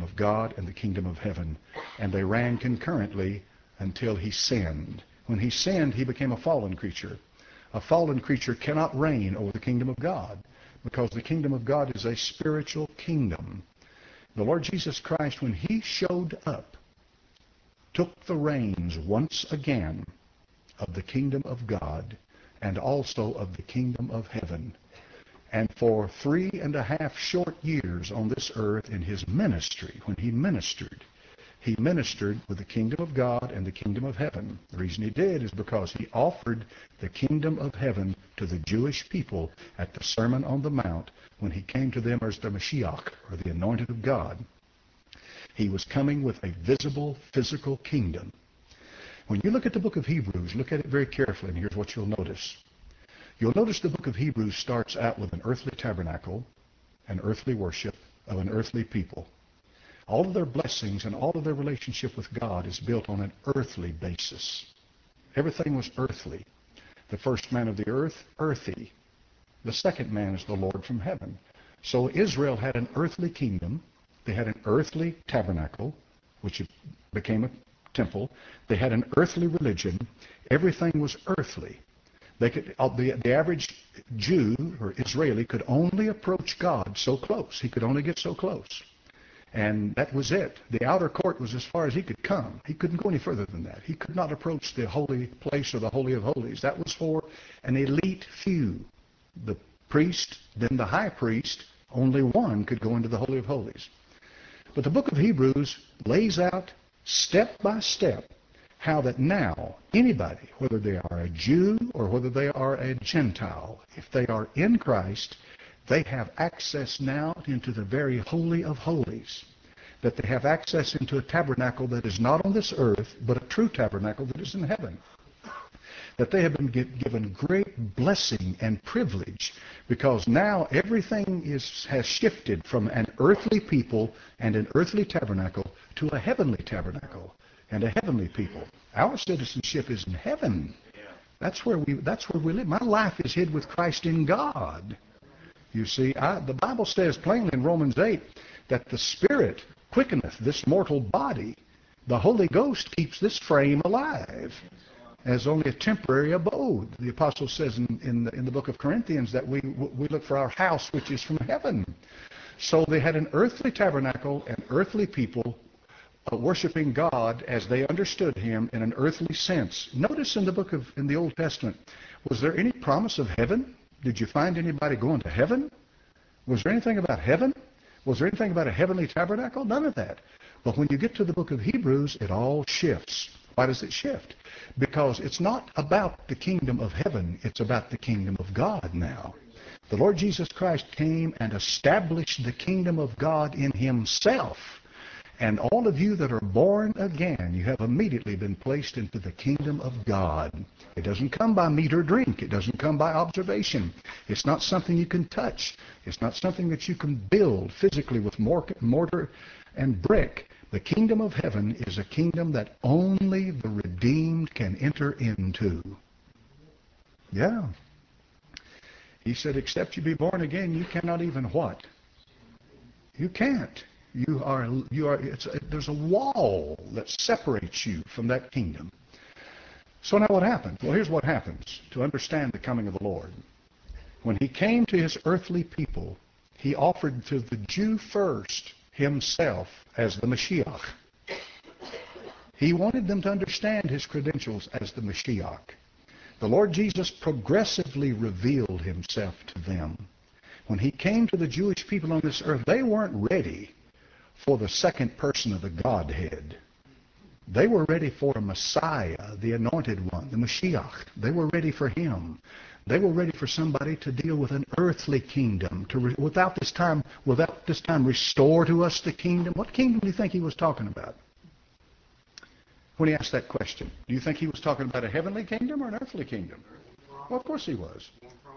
of God and the kingdom of heaven. And they ran concurrently until he sinned. When he sinned, he became a fallen creature. A fallen creature cannot reign over the kingdom of God because the kingdom of God is a spiritual kingdom. The Lord Jesus Christ, when he showed up, took the reins once again of the kingdom of God and also of the kingdom of heaven. And for 3.5 short years on this earth in his ministry, when he ministered with the kingdom of God and the kingdom of heaven. The reason he did is because he offered the kingdom of heaven to the Jewish people at the Sermon on the Mount when he came to them as the Mashiach, or the anointed of God. He was coming with a visible, physical kingdom. When you look at the book of Hebrews, look at it very carefully, and here's what you'll notice. You'll notice the book of Hebrews starts out with an earthly tabernacle, an earthly worship of an earthly people. All of their blessings and all of their relationship with God is built on an earthly basis. Everything was earthly. The first man of the earth, earthy. The second man is the Lord from heaven. So Israel had an earthly kingdom. They had an earthly tabernacle, which became a temple. They had an earthly religion. Everything was earthly. They could, the average Jew or Israeli could only approach God so close. He could only get so close. And that was it. The outer court was as far as he could come. He couldn't go any further than that. He could not approach the holy place or the Holy of Holies. That was for an elite few. The priest, then the high priest, only one could go into the Holy of Holies. But the book of Hebrews lays out step by step how that now anybody, whether they are a Jew or whether they are a Gentile, if they are in Christ, they have access now into the very Holy of Holies. That they have access into a tabernacle that is not on this earth, but a true tabernacle that is in heaven. That they have been given great blessing and privilege because now everything has shifted from an earthly people and an earthly tabernacle to a heavenly tabernacle and a heavenly people. Our citizenship is in heaven. That's where we live. My life is hid with Christ in God. You see, the Bible says plainly in Romans 8 that the Spirit quickeneth this mortal body. The Holy Ghost keeps this frame alive as only a temporary abode. The apostle says in the book of Corinthians that we look for our house which is from heaven. So they had an earthly tabernacle and earthly people worshiping God as they understood him in an earthly sense. Notice in the Old Testament, was there any promise of heaven? Did you find anybody going to heaven? Was there anything about heaven? Was there anything about a heavenly tabernacle? None of that. But when you get to the book of Hebrews, it all shifts. Why does it shift? Because it's not about the kingdom of heaven, it's about the kingdom of God now. The Lord Jesus Christ came and established the kingdom of God in himself. And all of you that are born again, you have immediately been placed into the kingdom of God. It doesn't come by meat or drink. It doesn't come by observation. It's not something you can touch. It's not something that you can build physically with mortar and brick. The kingdom of heaven is a kingdom that only the redeemed can enter into. Yeah. He said, except you be born again, you cannot even what? You can't. There's a wall that separates you from that kingdom. So now what happened? Well, here's what happens to understand the coming of the Lord. When he came to his earthly people, he offered to the Jew first himself as the Mashiach. He wanted them to understand his credentials as the Mashiach. The Lord Jesus progressively revealed himself to them. When he came to the Jewish people on this earth, they weren't ready for the second person of the Godhead. They were ready for a Messiah, the anointed one, the Mashiach. They were ready for him. They were ready for somebody to deal with an earthly kingdom, without this time restore to us the kingdom. What kingdom do you think he was talking about when he asked that question? Do you think he was talking about a heavenly kingdom or an earthly kingdom? Well, of course he was.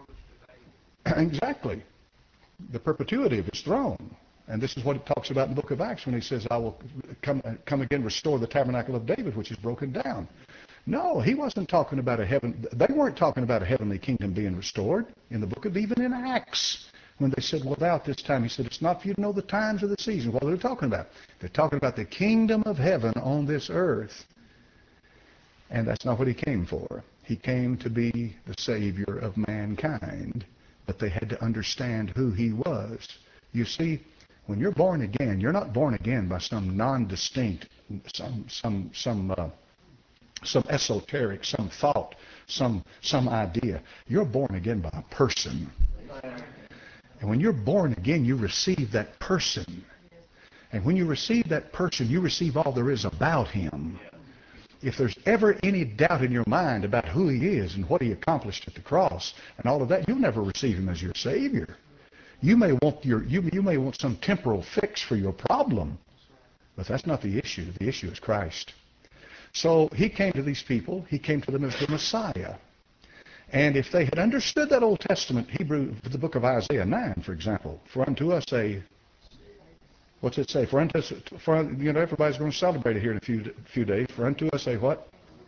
Exactly. The perpetuity of his throne. And this is what it talks about in the book of Acts when he says, I will come again, restore the tabernacle of David, which is broken down. No, he wasn't talking about they weren't talking about a heavenly kingdom being restored in the book of even in Acts. When they said, without this time, he said, it's not for you to know the times or the seasons. What are they talking about? They're talking about the kingdom of heaven on this earth. And that's not what he came for. He came to be the Savior of mankind. But they had to understand who he was. You see, when you're born again, you're not born again by some non-distinct, some esoteric, some thought, some idea. You're born again by a person. And when you're born again, you receive that person. And when you receive that person, you receive all there is about him. If there's ever any doubt in your mind about who he is and what he accomplished at the cross and all of that, you'll never receive him as your Savior. You may want some temporal fix for your problem, but that's not the issue. The issue is Christ. So he came to these people. He came to them as the Messiah. And if they had understood that Old Testament, the book of Isaiah 9, for example, for unto us what's it say? Everybody's going to celebrate it here in a few days. For unto us a what?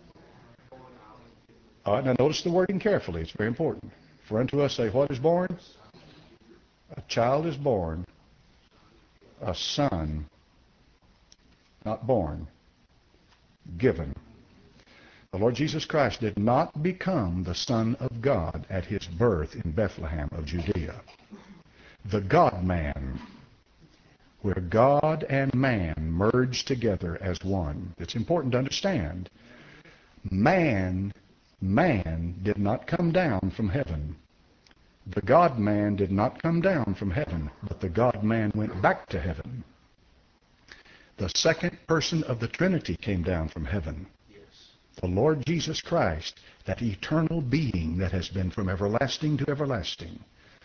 All right, now notice the wording carefully. It's very important. For unto us a what is born? A child is born. A son, not born, given. The Lord Jesus Christ did not become the Son of God at his birth in Bethlehem of Judea. The God-man, where God and man merged together as one. It's important to understand. Man did not come down from heaven. The God-man did not come down from heaven, but the God-man went back to heaven. The second person of the Trinity came down from heaven. The Lord Jesus Christ, that eternal being that has been from everlasting to everlasting.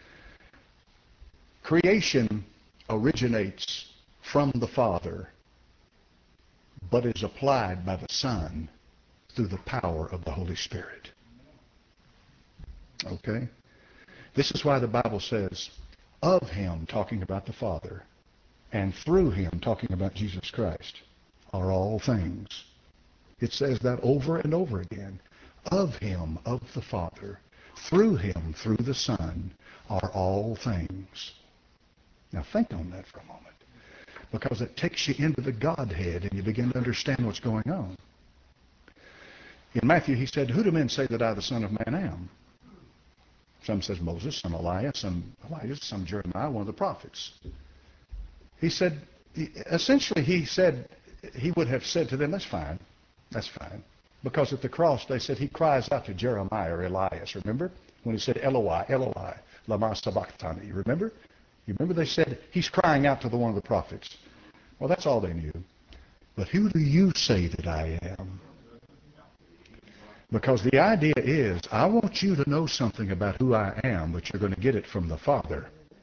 Creation originates from the Father, but is applied by the Son through the power of the Holy Spirit. Okay? This is why the Bible says, of him, talking about the Father, and through him, talking about Jesus Christ, are all things. It says that over and over again. Of him, of the Father, through him, through the Son, are all things. Now think on that for a moment, because it takes you into the Godhead and you begin to understand what's going on. In Matthew, he said, who do men say that I, the Son of Man, am? Some says Moses, some Elias, some Elijah, some Jeremiah, one of the prophets. He said, essentially he would have said to them, that's fine. That's fine. Because at the cross, they said he cries out to Jeremiah or Elias. Remember? When he said, Eloi, Eloi, lama sabachthani. You remember? You remember they said, he's crying out to the one of the prophets. Well, that's all they knew. But who do you say that I am? Because the idea is, I want you to know something about who I am, but you're going to get it from the Father.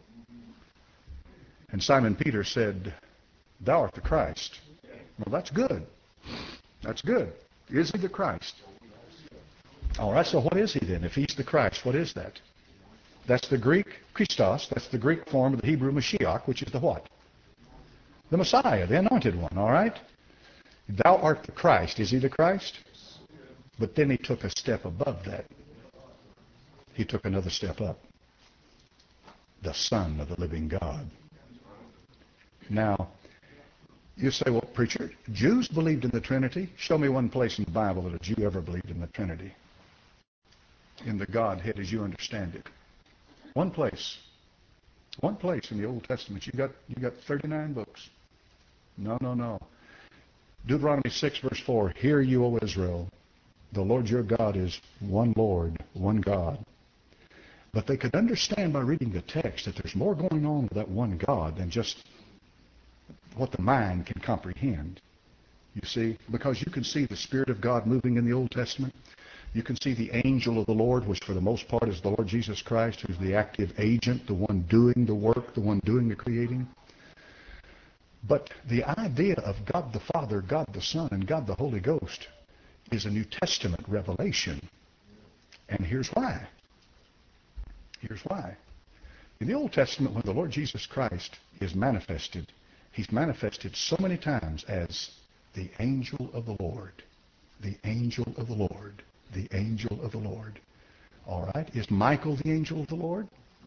And Simon Peter said, thou art the Christ. Well, that's good. That's good. Is he the Christ? All right, so what is he then? If he's the Christ, what is that? That's the Greek Christos. That's the Greek form of the Hebrew Mashiach, which is the what? The Messiah, the anointed one, all right? Thou art the Christ. Is he the Christ? But then he took a step above that. He took another step up. The Son of the living God. Now, you say, well, preacher, Jews believed in the Trinity. Show me one place in the Bible that a Jew ever believed in the Trinity. In the Godhead as you understand it. One place. One place in the Old Testament. You got 39 books. No. Deuteronomy 6, verse 4. Hear you, O Israel. The Lord your God is one Lord, one God. But they could understand by reading the text that there's more going on with that one God than just what the mind can comprehend. You see, because you can see the Spirit of God moving in the Old Testament. You can see the angel of the Lord, which for the most part is the Lord Jesus Christ, who's the active agent, the one doing the work, the one doing the creating. But the idea of God the Father, God the Son, and God the Holy Ghost is a New Testament revelation. And here's why. Here's why. In the Old Testament, when the Lord Jesus Christ is manifested, he's manifested so many times as the angel of the Lord. The angel of the Lord. The angel of the Lord. All right? Is Michael the angel of the Lord?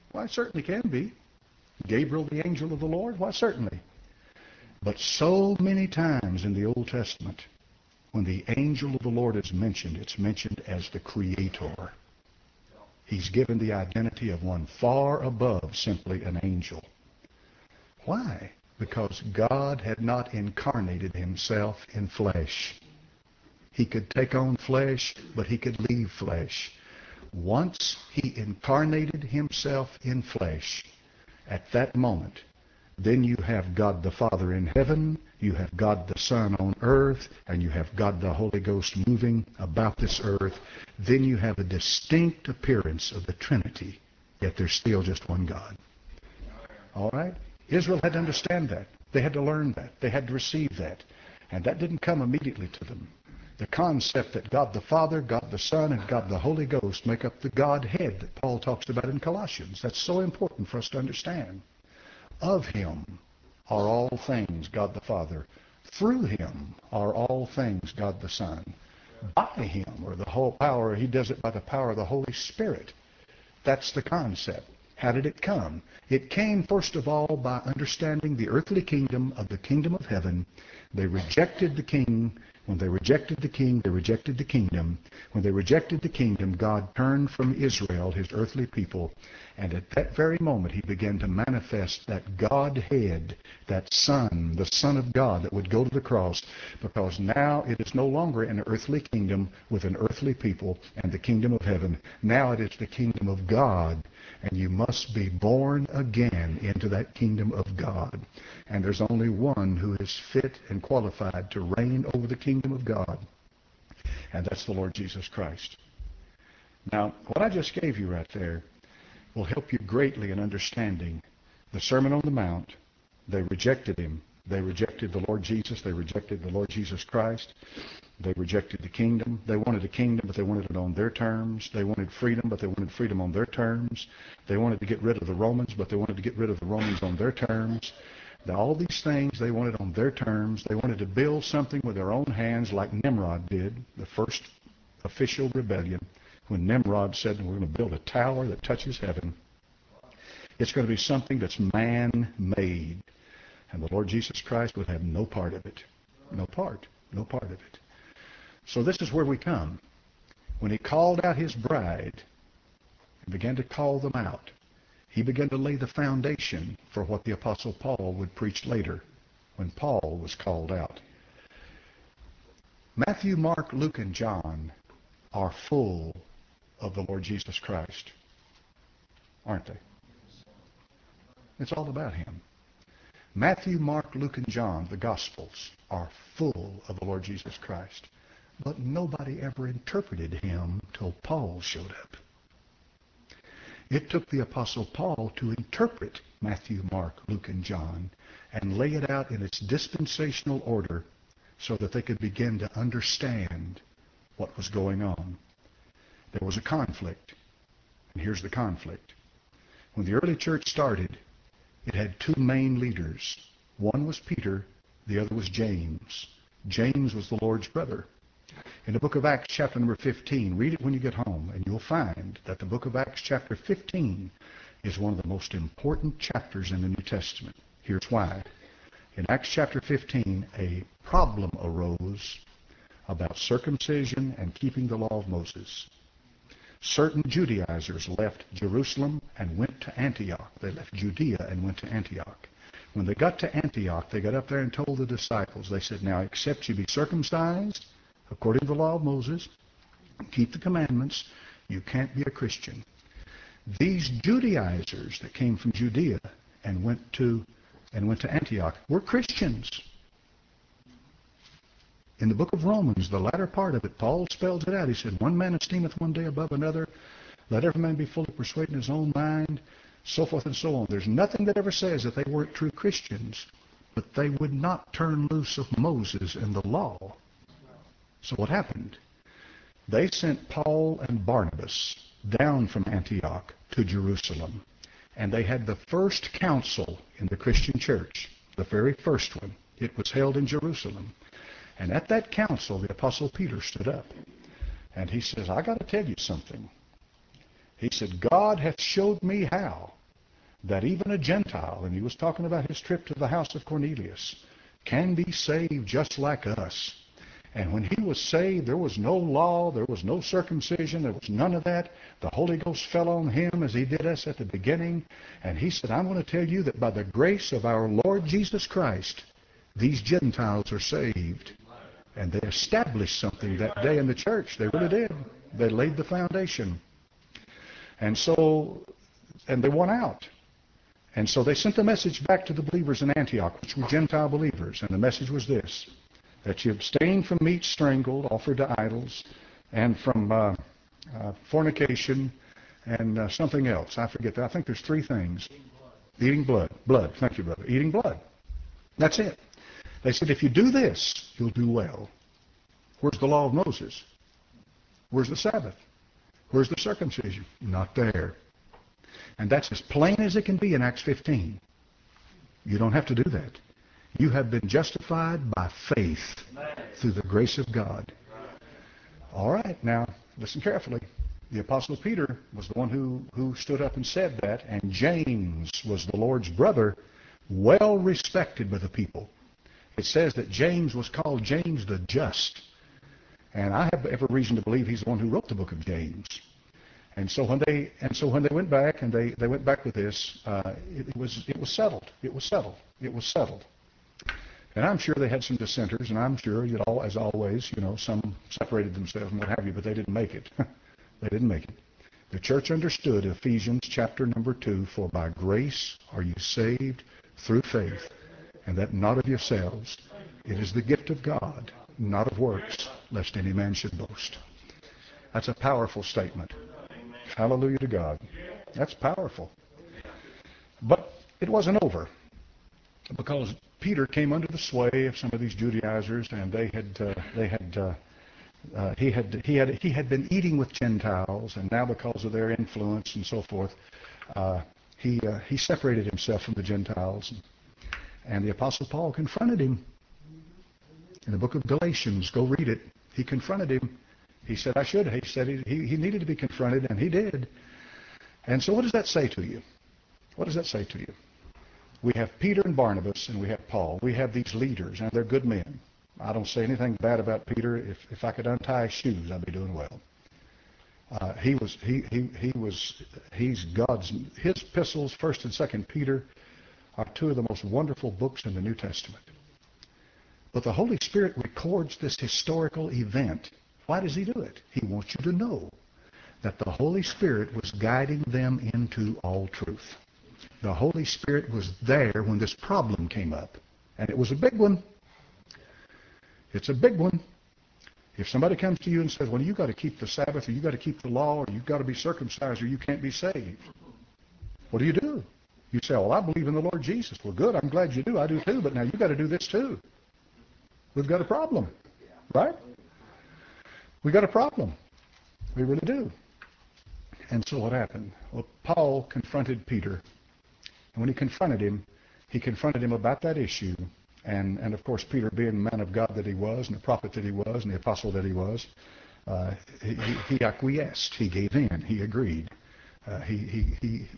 Why, it certainly can be. Gabriel, the angel of the Lord? Why, certainly. But so many times in the Old Testament, when the angel of the Lord is mentioned, it's mentioned as the Creator. He's given the identity of one far above simply an angel. Why? Because God had not incarnated himself in flesh. He could take on flesh, but he could leave flesh. Once he incarnated himself in flesh, at that moment, then you have God the Father in heaven, you have God the Son on earth, and you have God the Holy Ghost moving about this earth. Then you have a distinct appearance of the Trinity, yet there's still just one God. All right? Israel had to understand that. They had to learn that. They had to receive that. And that didn't come immediately to them. The concept that God the Father, God the Son, and God the Holy Ghost make up the Godhead that Paul talks about in Colossians. That's so important for us to understand. Of him are all things, God the Father. Through him are all things, God the Son. By him, or the whole power, he does it by the power of the Holy Spirit. That's the concept. How did it come? It came, first of all, by understanding the earthly kingdom of the kingdom of heaven. They rejected the king. When they rejected the king, they rejected the kingdom. When they rejected the kingdom, God turned from Israel, his earthly people, and at that very moment he began to manifest that Godhead, that Son, the Son of God that would go to the cross, because now it is no longer an earthly kingdom with an earthly people and the kingdom of heaven. Now it is the kingdom of God, and you must be born again into that kingdom of God. And there's only one who is fit and qualified to reign over the kingdom of God, and that's the Lord Jesus Christ. Now, what I just gave you right there will help you greatly in understanding the Sermon on the Mount. They rejected him. They rejected the Lord Jesus. They rejected the Lord Jesus Christ. They rejected the kingdom. They wanted a kingdom, but they wanted it on their terms. They wanted freedom, but they wanted freedom on their terms. They wanted to get rid of the Romans, but they wanted to get rid of the Romans on their terms. All these things they wanted on their terms. They wanted to build something with their own hands like Nimrod did, the first official rebellion, when Nimrod said, we're going to build a tower that touches heaven. It's going to be something that's man-made. And the Lord Jesus Christ would have no part of it. No part of it. So this is where we come. When he called out his bride and began to call them out, he began to lay the foundation for what the Apostle Paul would preach later when Paul was called out. Matthew, Mark, Luke, and John are full of the Lord Jesus Christ, aren't they? It's all about him. Matthew, Mark, Luke, and John, the Gospels, are full of the Lord Jesus Christ. But nobody ever interpreted him till Paul showed up. It took the Apostle Paul to interpret Matthew, Mark, Luke, and John and lay it out in its dispensational order so that they could begin to understand what was going on. There was a conflict, and here's the conflict. When the early church started, it had two main leaders. One was Peter, the other was James. James was the Lord's brother. In the book of Acts, chapter number 15, read it when you get home, and you'll find that the book of Acts, chapter 15, is one of the most important chapters in the New Testament. Here's why. In Acts chapter 15, a problem arose about circumcision and keeping the law of Moses. Certain Judaizers left Jerusalem and went to Antioch. They left Judea and went to Antioch. When they got to Antioch, they got up there and told the disciples, they said, now except you be circumcised according to the law of Moses, keep the commandments, you can't be a Christian. These Judaizers that came from Judea and went to Antioch were Christians. In the book of Romans, the latter part of it, Paul spells it out. He said, one man esteemeth one day above another. Let every man be fully persuaded in his own mind, so forth and so on. There's nothing that ever says that they weren't true Christians, but they would not turn loose of Moses and the law. So what happened? They sent Paul and Barnabas down from Antioch to Jerusalem, and they had the first council in the Christian church, the very first one. It was held in Jerusalem. And at that council, the Apostle Peter stood up, and he says, I got to tell you something. He said, God hath showed me how that even a Gentile, and he was talking about his trip to the house of Cornelius, can be saved just like us. And when he was saved, there was no law, there was no circumcision, there was none of that. The Holy Ghost fell on him as he did us at the beginning. And he said, I'm going to tell you that by the grace of our Lord Jesus Christ, these Gentiles are saved. And they established something that day in the church. They really did. They laid the foundation. And they won out. And so they sent the message back to the believers in Antioch, which were Gentile believers. And the message was this, that you abstain from meat strangled, offered to idols, and from fornication, and something else. I forget that. I think there's three things. Eating blood. Blood. Thank you, brother. Eating blood. That's it. They said, if you do this, you'll do well. Where's the law of Moses? Where's the Sabbath? Where's the circumcision? Not there. And that's as plain as it can be in Acts 15. You don't have to do that. You have been justified by faith through the grace of God. All right, now listen carefully. The Apostle Peter was the one who stood up and said that, and James was the Lord's brother, well respected by the people. It says that James was called James the Just. And I have every reason to believe he's the one who wrote the book of James. And so when they went back and they went back with this, it was settled. It was settled. It was settled. And I'm sure they had some dissenters, and I'm sure, as always, some separated themselves and what have you, but they didn't make it. They didn't make it. The church understood Ephesians chapter number 2, for by grace are you saved through faith, and that not of yourselves. It is the gift of God, not of works, lest any man should boast. That's a powerful statement. Hallelujah to God. That's powerful. But it wasn't over, because Peter came under the sway of some of these Judaizers, and he had been eating with Gentiles, and now because of their influence and so forth, he separated himself from the Gentiles. And the Apostle Paul confronted him in the book of Galatians. Go read it. He confronted him. He said, I should. He said he needed to be confronted, and he did. And so what does that say to you? What does that say to you? We have Peter and Barnabas, and we have Paul. We have these leaders, and they're good men. I don't say anything bad about Peter. If I could untie his shoes, I'd be doing well. He's God's. His epistles, 1st and 2nd Peter, are two of the most wonderful books in the New Testament. But the Holy Spirit records this historical event. Why does he do it? He wants you to know that the Holy Spirit was guiding them into all truth. The Holy Spirit was there when this problem came up. And it was a big one. It's a big one. If somebody comes to you and says, well, you've got to keep the Sabbath, or you've got to keep the law, or you've got to be circumcised, or you can't be saved, what do? You say, well, I believe in the Lord Jesus. Well, good, I'm glad you do. I do too, but now you've got to do this too. We've got a problem, right? We've got a problem. We really do. And so what happened? Well, Paul confronted Peter. And when he confronted him about that issue. And of course, Peter, being the man of God that he was, and the prophet that he was, and the apostle that he was, he acquiesced. He gave in. He agreed. He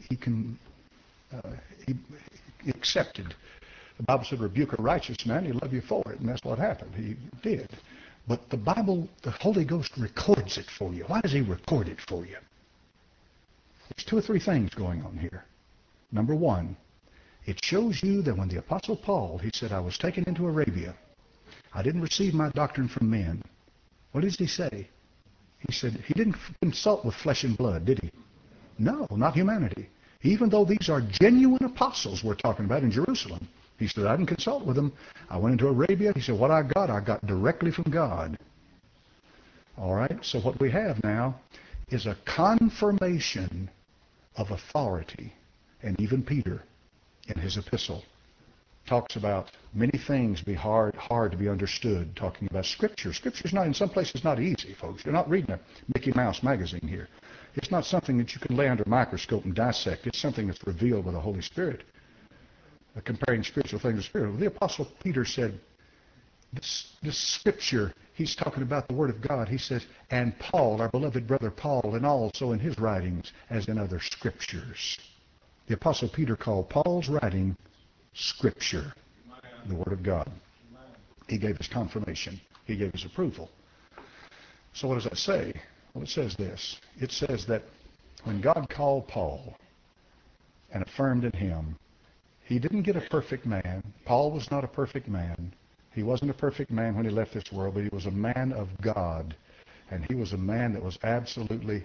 accepted. The Bible said, rebuke a righteous man, he'll love you for it. And that's what happened. He did. But the Bible, the Holy Ghost records it for you. Why does he record it for you? There's two or three things going on here. Number one, it shows you that when the Apostle Paul, he said, I was taken into Arabia. I didn't receive my doctrine from men. What does he say? He said he didn't consult with flesh and blood, did he? No, not humanity. Even though these are genuine apostles we're talking about in Jerusalem. He said, I didn't consult with them. I went into Arabia. He said, what I got directly from God. All right, so what we have now is a confirmation of authority. And even Peter, in his epistle, talks about many things be hard to be understood, talking about Scripture. Scripture's not, in some places, not easy, folks. You're not reading a Mickey Mouse magazine here. It's not something that you can lay under a microscope and dissect. It's something that's revealed by the Holy Spirit. Comparing spiritual things to spiritual. The Apostle Peter said, this Scripture, he's talking about the Word of God. He says, and Paul, our beloved brother Paul, and also in his writings, as in other Scriptures. The Apostle Peter called Paul's writing Scripture, the Word of God. He gave us confirmation. He gave us approval. So what does that say? Well, it says this. It says that when God called Paul and affirmed in him, he didn't get a perfect man. Paul was not a perfect man. He wasn't a perfect man when he left this world, but he was a man of God. And he was a man that was absolutely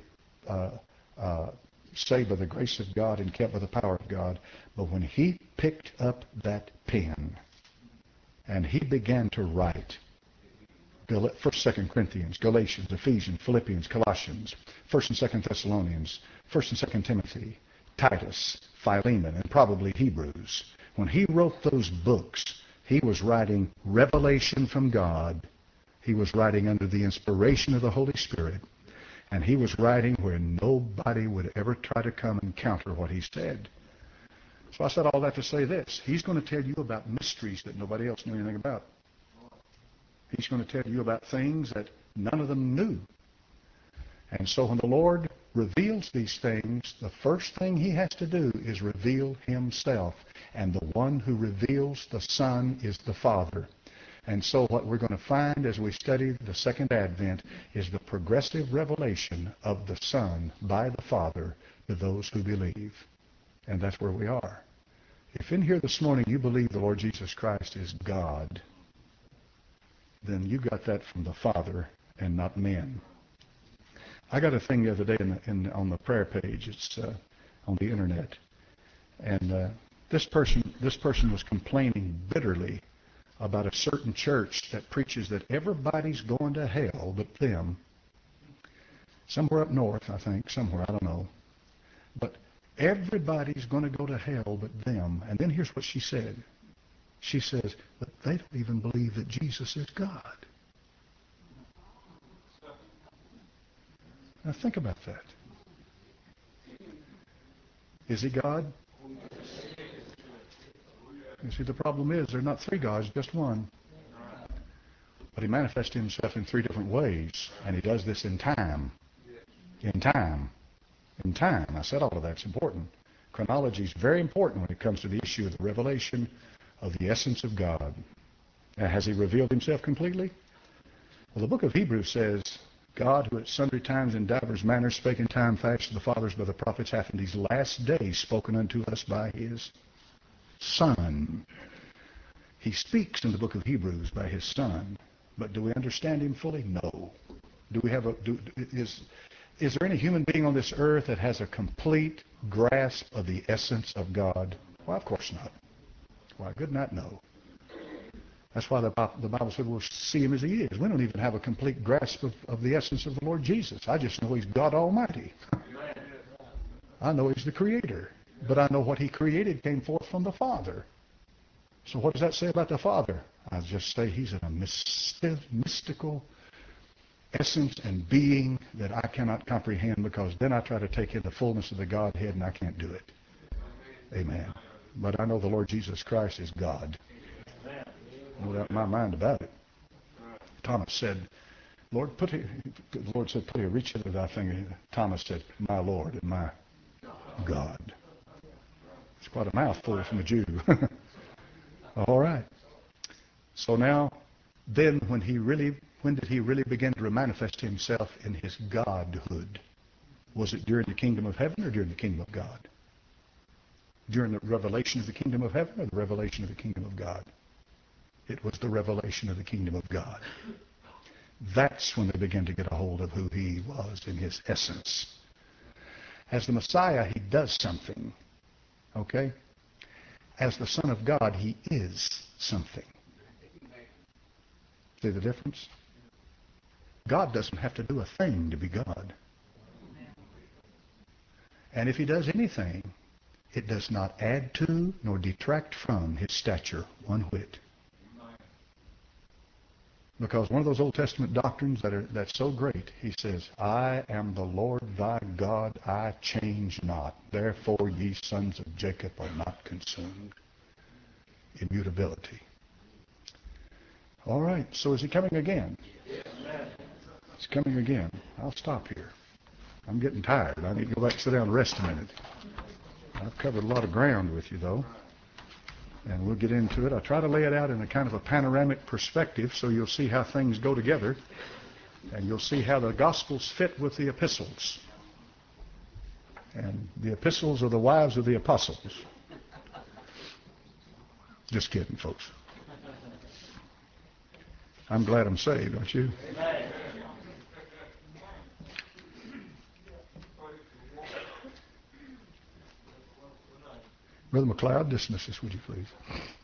saved by the grace of God and kept by the power of God. But when he picked up that pen and he began to write, 1st, 2nd Corinthians, Galatians, Ephesians, Philippians, Colossians, 1st and 2nd Thessalonians, 1st and 2nd Timothy, Titus, Philemon, and probably Hebrews. When he wrote those books, he was writing revelation from God. He was writing under the inspiration of the Holy Spirit. And he was writing where nobody would ever try to come and counter what he said. So I said all that to say this. He's going to tell you about mysteries that nobody else knew anything about. He's going to tell you about things that none of them knew. And so when the Lord reveals these things, the first thing he has to do is reveal himself. And the one who reveals the Son is the Father. And so what we're going to find as we study the Second Advent is the progressive revelation of the Son by the Father to those who believe. And that's where we are. If in here this morning you believe the Lord Jesus Christ is God, then you got that from the Father and not men. I got a thing the other day on the prayer page. It's on the internet, and this person was complaining bitterly about a certain church that preaches that everybody's going to hell but them. Somewhere up north, I think, somewhere, I don't know. But everybody's going to go to hell but them. And then here's what she said. She says, but they don't even believe that Jesus is God. Now think about that. Is he God? You see, the problem is there are not three gods, just one. But he manifests himself in three different ways, and he does this in time. In time. In time. I said all of that's important. Chronology is very important when it comes to the issue of the revelation of the essence of God. Now, has he revealed himself completely? Well, the book of Hebrews says, God, who at sundry times in divers manners spake in time past to the fathers by the prophets, hath in these last days spoken unto us by his Son. He speaks in the book of Hebrews by his Son. But do we understand him fully? No. Do we have is there any human being on this earth that has a complete grasp of the essence of God? Well, of course not. Why, good night, no. That's why the Bible said we'll see him as he is. We don't even have a complete grasp of the essence of the Lord Jesus. I just know he's God Almighty. I know he's the Creator. But I know what he created came forth from the Father. So what does that say about the Father? I just say he's a mystical essence and being that I cannot comprehend, because then I try to take in the fullness of the Godhead and I can't do it. Amen. But I know the Lord Jesus Christ is God. No doubt in my mind about it. Thomas said, the Lord said, put a reach into thy finger. Thomas said, my Lord and my God. It's quite a mouthful from a Jew. All right. So now, then when did he really begin to manifest himself in his Godhood? Was it during the kingdom of heaven or during the kingdom of God? During the revelation of the kingdom of heaven or the revelation of the kingdom of God? It was the revelation of the kingdom of God. That's when they began to get a hold of who he was in his essence. As the Messiah, he does something. Okay? As the Son of God, he is something. See the difference? God doesn't have to do a thing to be God. And if he does anything, it does not add to nor detract from his stature one whit. Because one of those Old Testament doctrines that's so great, he says, I am the Lord thy God, I change not. Therefore ye sons of Jacob are not consumed. Immutability. All right, so is he coming again? He's coming again. I'll stop here. I'm getting tired. I need to go back and sit down and rest a minute. I've covered a lot of ground with you, though, and we'll get into it. I try to lay it out in a kind of a panoramic perspective so you'll see how things go together, and you'll see how the Gospels fit with the epistles. And the epistles are the wives of the apostles. Just kidding, folks. I'm glad I'm saved, aren't you? Brother McLeod, dismiss us, would you please?